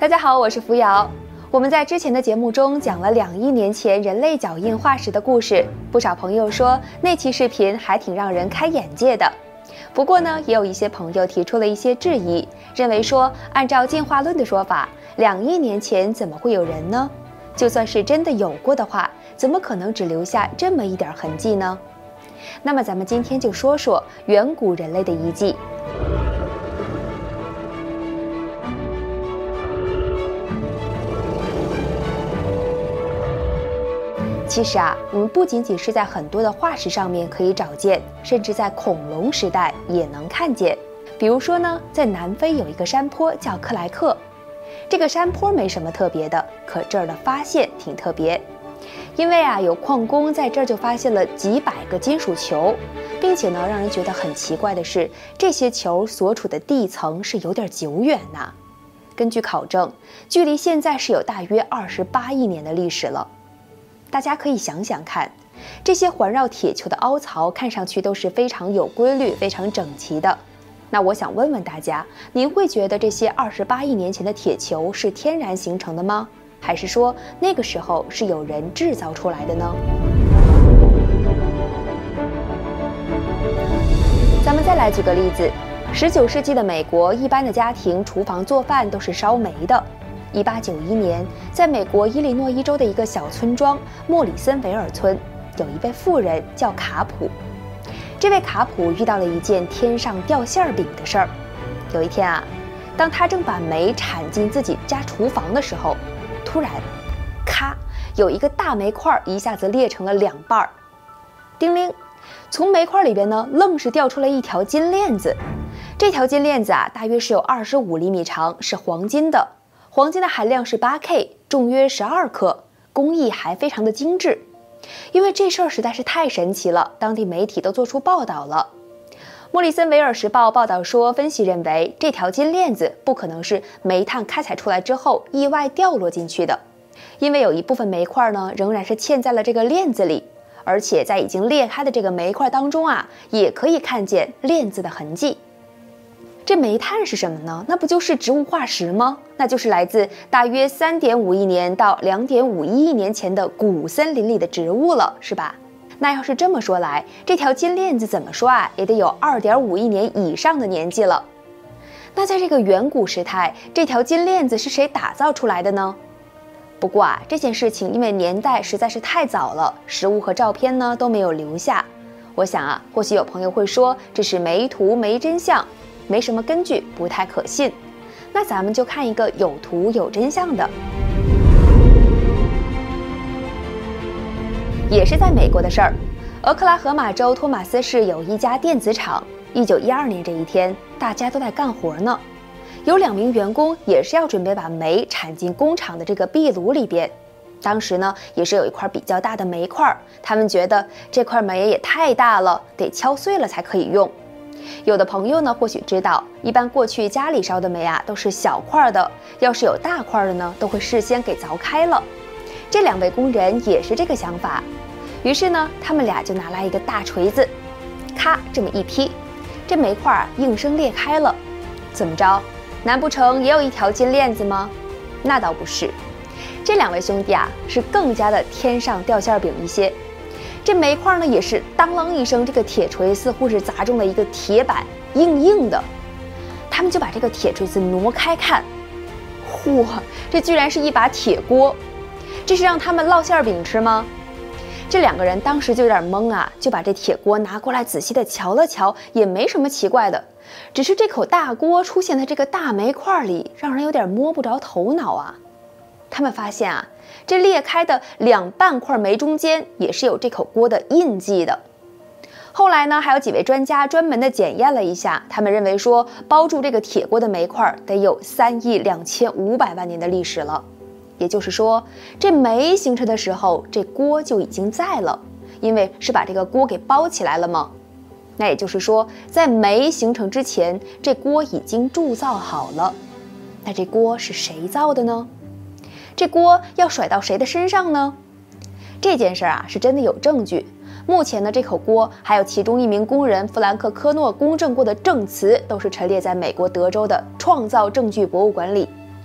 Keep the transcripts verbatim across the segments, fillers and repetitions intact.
大家好，我是扶摇。我们在之前的节目中讲了两亿年前人类脚印化石的故事，不少朋友说那期视频还挺让人开眼界的。不过呢，也有一些朋友提出了一些质疑，认为说按照进化论的说法，两亿年前怎么会有人呢？就算是真的有过的话，怎么可能只留下这么一点痕迹呢？那么咱们今天就说说远古人类的遗迹。其实啊，我们不仅仅是在很多的化石上面可以找见，甚至在恐龙时代也能看见。比如说呢，在南非有一个山坡叫克莱克，这个山坡没什么特别的，可这儿的发现挺特别。因为啊，有矿工在这儿就发现了几百个金属球，并且呢，让人觉得很奇怪的是，这些球所处的地层是有点久远呐。根据考证，距离现在是有大约二十八亿年的历史了。大家可以想想看，这些环绕铁球的凹槽看上去都是非常有规律、非常整齐的。那我想问问大家，您会觉得这些二十八亿年前的铁球是天然形成的吗？还是说那个时候是有人制造出来的呢？咱们再来举个例子，十九世纪的美国，一般的家庭厨房做饭都是烧煤的。一八九一年，在美国伊利诺伊州的一个小村庄莫里森维尔村，有一位妇人叫卡普。这位卡普遇到了一件天上掉馅饼的事儿。有一天啊，当他正把煤铲进自己家厨房的时候，突然，咔，有一个大煤块一下子裂成了两半儿。叮铃，从煤块里边呢，愣是掉出来一条金链子。这条金链子啊，大约是有二十五厘米长，是黄金的。黄金的含量是 八 K， 重约十二克，工艺还非常的精致。因为这事儿实在是太神奇了，当地媒体都做出报道了。莫里森维尔时报报道说，分析认为这条金链子不可能是煤炭开采出来之后意外掉落进去的，因为有一部分煤块呢仍然是嵌在了这个链子里，而且在已经裂开的这个煤块当中啊，也可以看见链子的痕迹。这煤炭是什么呢？那不就是植物化石吗？那就是来自大约 三点五亿年到 两点五一亿年前的古森林里的植物了，是吧？那要是这么说来，这条金链子怎么说啊，也得有 二点五亿年以上的年纪了。那在这个远古时代，这条金链子是谁打造出来的呢？不过啊，这件事情因为年代实在是太早了，实物和照片呢都没有留下。我想啊，或许有朋友会说这是没图没真相，没什么根据，不太可信。那咱们就看一个有图有真相的，也是在美国的事儿。俄克拉荷马州托马斯市有一家电子厂，一九一二年这一天，大家都在干活呢。有两名员工也是要准备把煤铲进工厂的这个壁炉里边。当时呢，也是有一块比较大的煤块，他们觉得这块煤也太大了，得敲碎了才可以用。有的朋友呢，或许知道，一般过去家里烧的煤啊，都是小块的，要是有大块的呢，都会事先给凿开了。这两位工人也是这个想法，于是呢，他们俩就拿来一个大锤子，咔这么一劈，这煤块啊应声裂开了。怎么着？难不成也有一条金链子吗？那倒不是，这两位兄弟啊，是更加的天上掉馅饼一些。这煤块呢也是当啷一声，这个铁锤似乎是砸中了一个铁板，硬硬的。他们就把这个铁锤子挪开看，嚯，这居然是一把铁锅！这是让他们烙馅饼吃吗？这两个人当时就有点懵啊，就把这铁锅拿过来仔细的瞧了瞧，也没什么奇怪的，只是这口大锅出现在这个大煤块里，让人有点摸不着头脑啊。他们发现啊，这裂开的两半块煤中间也是有这口锅的印记的。后来呢，还有几位专家专门的检验了一下，他们认为说，包住这个铁锅的煤块得有三亿两千五百万年的历史了。也就是说，这煤形成的时候，这锅就已经在了，因为是把这个锅给包起来了嘛。那也就是说，在煤形成之前，这锅已经铸造好了。那这锅是谁造的呢？这锅要甩到谁的身上呢？这件事啊是真的有证据。目前呢，这口锅还有其中一名工人弗兰克·科诺公证过的证词，都是陈列在美国德州的创造证据博物馆里。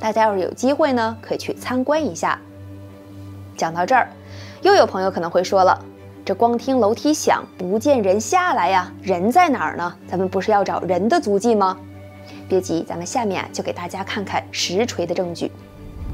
大家要是有机会呢，可以去参观一下。讲到这儿，又有朋友可能会说了，这光听楼梯响，不见人下来呀，人在哪儿呢？咱们不是要找人的足迹吗？别急，咱们下面啊就给大家看看实锤的证据。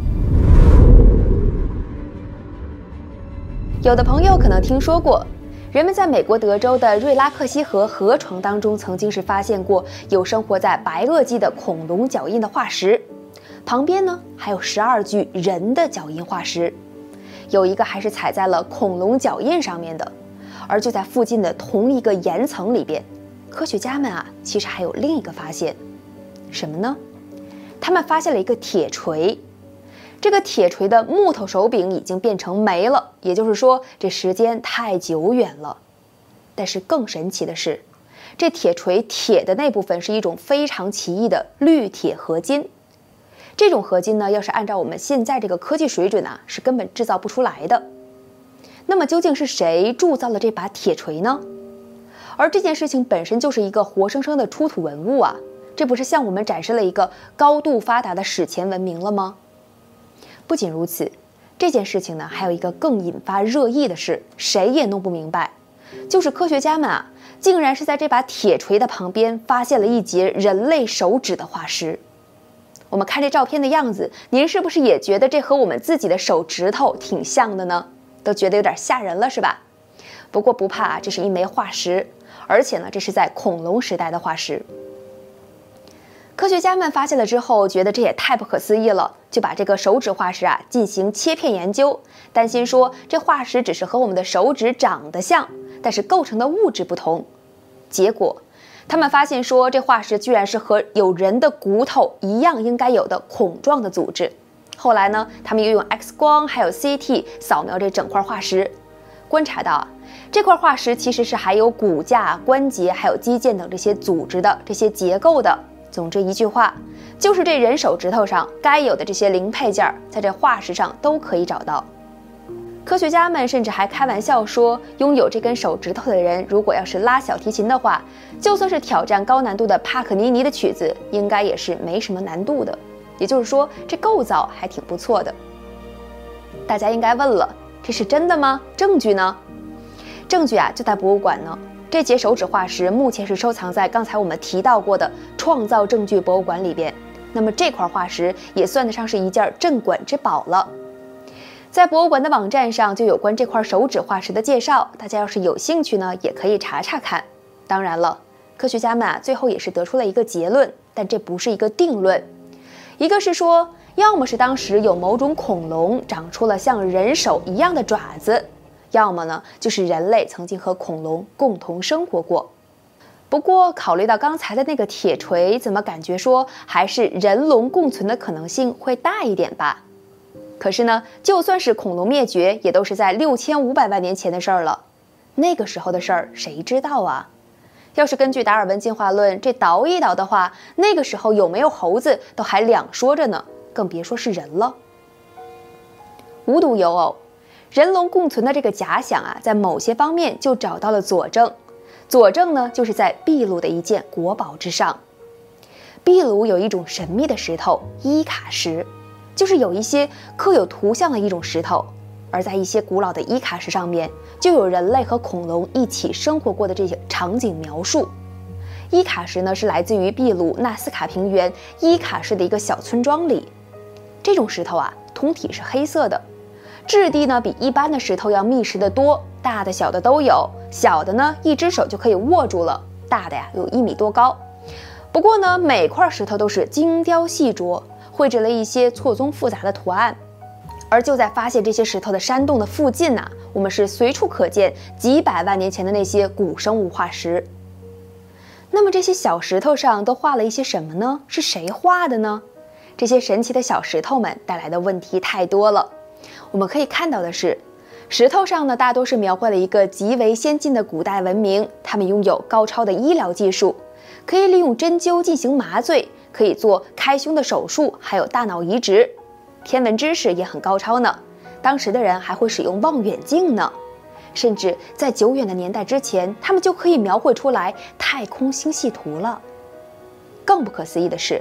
有的朋友可能听说过，人们在美国德州的瑞拉克西河河床当中，曾经是发现过有生活在白垩纪的恐龙脚印的化石，旁边呢还有十二具人的脚印化石，有一个还是踩在了恐龙脚印上面的。而就在附近的同一个岩层里边，科学家们啊其实还有另一个发现，什么呢？他们发现了一个铁锤。这个铁锤的木头手柄已经变成煤了，也就是说这时间太久远了。但是更神奇的是，这铁锤铁的那部分是一种非常奇异的绿铁合金。这种合金呢，要是按照我们现在这个科技水准啊，是根本制造不出来的。那么究竟是谁铸造了这把铁锤呢？而这件事情本身就是一个活生生的出土文物啊，这不是向我们展示了一个高度发达的史前文明了吗？不仅如此，这件事情呢，还有一个更引发热议的是，谁也弄不明白，就是科学家们啊，竟然是在这把铁锤的旁边发现了一截人类手指的化石。我们看这照片的样子，您是不是也觉得这和我们自己的手指头挺像的呢？都觉得有点吓人了，是吧？不过不怕啊，这是一枚化石，而且呢，这是在恐龙时代的化石。科学家们发现了之后，觉得这也太不可思议了，就把这个手指化石啊进行切片研究，担心说这化石只是和我们的手指长得像，但是构成的物质不同。结果他们发现说，这化石居然是和有人的骨头一样应该有的孔状的组织。后来呢，他们又用 X 光还有 C T 扫描这整块化石，观察到啊，这块化石其实是还有骨架、关节还有肌腱等这些组织的这些结构的。总之一句话，就是这人手指头上该有的这些零配件，在这化石上都可以找到。科学家们甚至还开玩笑说，拥有这根手指头的人，如果要是拉小提琴的话，就算是挑战高难度的帕克尼尼的曲子，应该也是没什么难度的。也就是说，这构造还挺不错的。大家应该问了，这是真的吗？证据呢？证据啊，就在博物馆呢。这节手指化石目前是收藏在刚才我们提到过的创造证据博物馆里边。那么这块化石也算得上是一件镇馆之宝了。在博物馆的网站上就有关这块手指化石的介绍，大家要是有兴趣呢，也可以查查看。当然了，科学家们啊，最后也是得出了一个结论，但这不是一个定论。一个是说，要么是当时有某种恐龙长出了像人手一样的爪子，要么呢就是人类曾经和恐龙共同生活过。不过考虑到刚才的那个铁锤，怎么感觉说还是人龙共存的可能性会大一点吧？可是呢，就算是恐龙灭绝，也都是在六千五百万年前的事儿了。那个时候的事儿谁知道啊？要是根据达尔文进化论这倒一倒的话，那个时候有没有猴子都还两说着呢，更别说是人了。无独有偶，人龙共存的这个假想啊，在某些方面就找到了佐证。佐证呢，就是在秘鲁的一件国宝之上。秘鲁有一种神秘的石头伊卡石，就是有一些刻有图像的一种石头，而在一些古老的伊卡石上面，就有人类和恐龙一起生活过的这些场景描述。伊卡石呢，是来自于秘鲁纳斯卡平原伊卡市的一个小村庄里。这种石头啊，通体是黑色的，质地呢比一般的石头要密实得多，大的小的都有，小的呢一只手就可以握住了，大的呀有一米多高。不过呢，每块石头都是精雕细琢，绘制了一些错综复杂的图案。而就在发现这些石头的山洞的附近呐、啊，我们是随处可见几百万年前的那些古生物化石。那么这些小石头上都画了一些什么呢？是谁画的呢？这些神奇的小石头们带来的问题太多了。我们可以看到的是，石头上呢大多是描绘了一个极为先进的古代文明，他们拥有高超的医疗技术，可以利用针灸进行麻醉，可以做开胸的手术，还有大脑移植。天文知识也很高超呢，当时的人还会使用望远镜呢，甚至在久远的年代之前，他们就可以描绘出来太空星系图了。更不可思议的是，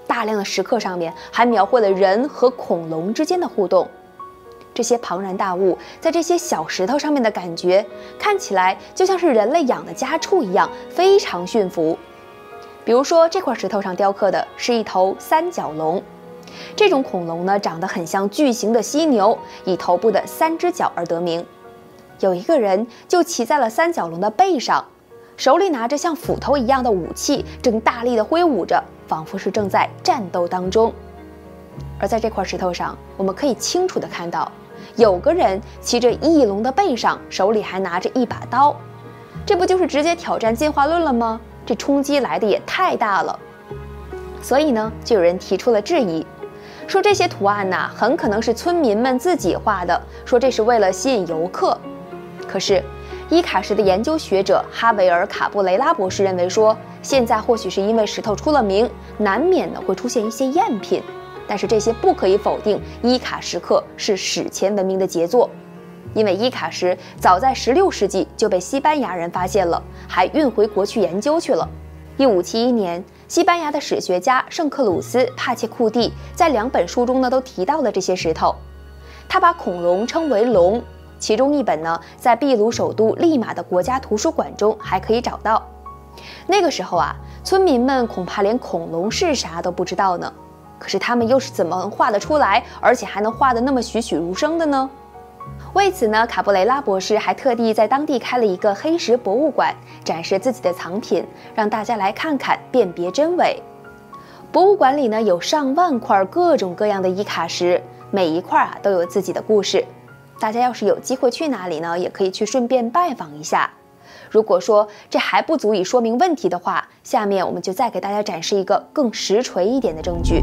大量的石刻上面还描绘了人和恐龙之间的互动。这些庞然大物在这些小石头上面的感觉，看起来就像是人类养的家畜一样，非常驯服。比如说，这块石头上雕刻的是一头三角龙。这种恐龙呢，长得很像巨型的犀牛，以头部的三只角而得名。有一个人就骑在了三角龙的背上，手里拿着像斧头一样的武器，正大力地挥舞着，仿佛是正在战斗当中。而在这块石头上，我们可以清楚地看到，有个人骑着翼龙的背上，手里还拿着一把刀。这不就是直接挑战进化论了吗？这冲击来的也太大了。所以呢，就有人提出了质疑，说这些图案呐、啊，很可能是村民们自己画的，说这是为了吸引游客。可是，伊卡什的研究学者哈维尔·卡布雷拉博士认为说，现在或许是因为石头出了名，难免呢会出现一些赝品，但是这些不可以否定伊卡石刻是史前文明的杰作，因为伊卡石早在十六世纪就被西班牙人发现了，还运回国去研究去了。一五七一年，西班牙的史学家圣克鲁斯·帕切库蒂在两本书中呢都提到了这些石头，他把恐龙称为龙。其中一本呢，在秘鲁首都利马的国家图书馆中还可以找到。那个时候啊，村民们恐怕连恐龙是啥都不知道呢。可是他们又是怎么画得出来，而且还能画得那么栩栩如生的呢？为此呢，卡布雷拉博士还特地在当地开了一个黑石博物馆，展示自己的藏品，让大家来看看，辨别真伪。博物馆里呢，有上万块各种各样的伊卡石，每一块啊都有自己的故事。大家要是有机会去那里呢，也可以去顺便拜访一下。如果说这还不足以说明问题的话，下面我们就再给大家展示一个更实锤一点的证据。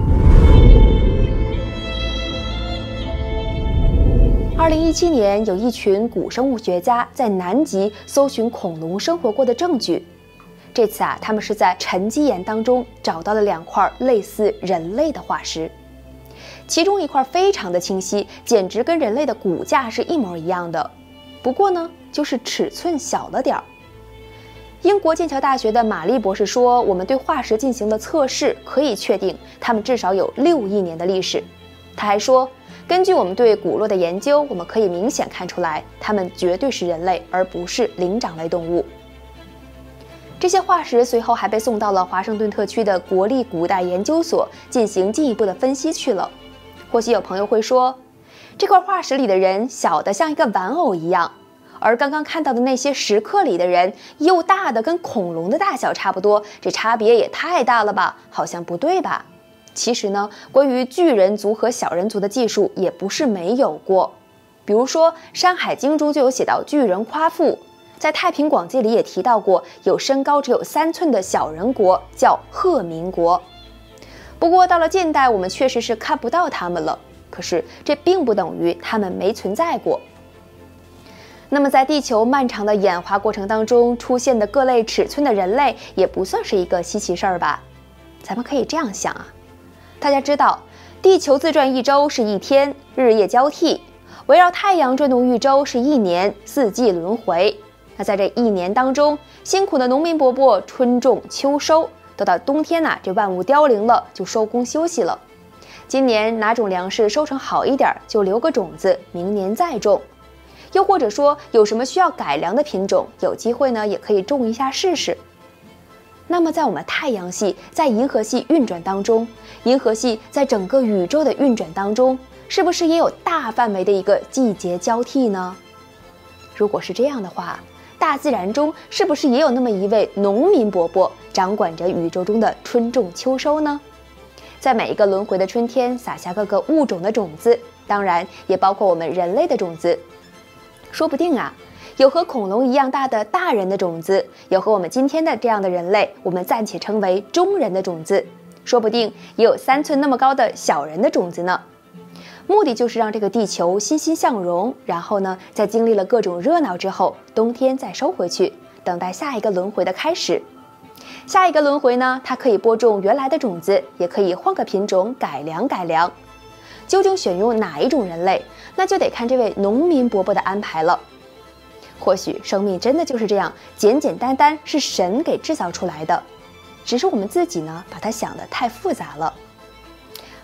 二零一七年，有一群古生物学家在南极搜寻恐龙生活过的证据。这次啊，他们是在沉积岩当中找到了两块类似人类的化石。其中一块非常的清晰，简直跟人类的骨架是一模一样的，不过呢，就是尺寸小了点儿。英国剑桥大学的玛丽博士说，我们对化石进行了测试，可以确定它们至少有六亿年的历史。他还说，根据我们对骨骼的研究，我们可以明显看出来，它们绝对是人类，而不是灵长类动物。这些化石随后还被送到了华盛顿特区的国立古代研究所进行进一步的分析去了。或许有朋友会说，这块化石里的人小的像一个玩偶一样，而刚刚看到的那些石刻里的人又大的跟恐龙的大小差不多，这差别也太大了吧？好像不对吧？其实呢，关于巨人族和小人族的技术也不是没有过。比如说《山海经》中就有写到巨人夸父，在《太平广记》里也提到过有身高只有三寸的小人国，叫鹤鸣国。不过到了近代，我们确实是看不到它们了。可是这并不等于它们没存在过。那么在地球漫长的演化过程当中出现的各类尺寸的人类，也不算是一个稀奇事儿吧？咱们可以这样想啊，大家知道，地球自转一周是一天，日夜交替；围绕太阳转动一周是一年，四季轮回。那在这一年当中，辛苦的农民伯伯春种秋收。到到冬天呐、啊，这万物凋零了，就收工休息了。今年哪种粮食收成好一点，就留个种子，明年再种。又或者说有什么需要改良的品种，有机会呢也可以种一下试试。那么在我们太阳系在银河系运转当中，银河系在整个宇宙的运转当中，是不是也有大范围的一个季节交替呢？如果是这样的话，大自然中是不是也有那么一位农民伯伯，掌管着宇宙中的春种秋收呢？在每一个轮回的春天撒下各个物种的种子，当然也包括我们人类的种子。说不定啊，有和恐龙一样大的大人的种子，有和我们今天的这样的人类，我们暂且称为中人的种子，说不定也有三寸那么高的小人的种子呢。目的就是让这个地球欣欣向荣，然后呢，在经历了各种热闹之后，冬天再收回去，等待下一个轮回的开始。下一个轮回呢，它可以播种原来的种子，也可以换个品种改良改良。究竟选用哪一种人类，那就得看这位农民伯伯的安排了。或许生命真的就是这样简简单单，是神给制造出来的，只是我们自己呢，把它想得太复杂了。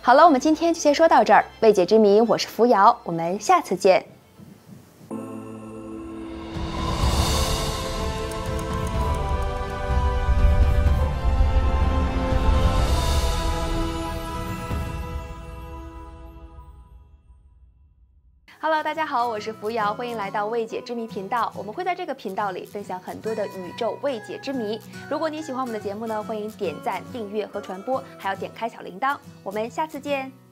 好了，我们今天就先说到这儿。未解之谜，我是扶摇，我们下次见。Hello， 大家好，我是扶摇，欢迎来到未解之谜频道。我们会在这个频道里分享很多的宇宙未解之谜。如果你喜欢我们的节目呢，欢迎点赞、订阅和传播，还要点开小铃铛。我们下次见。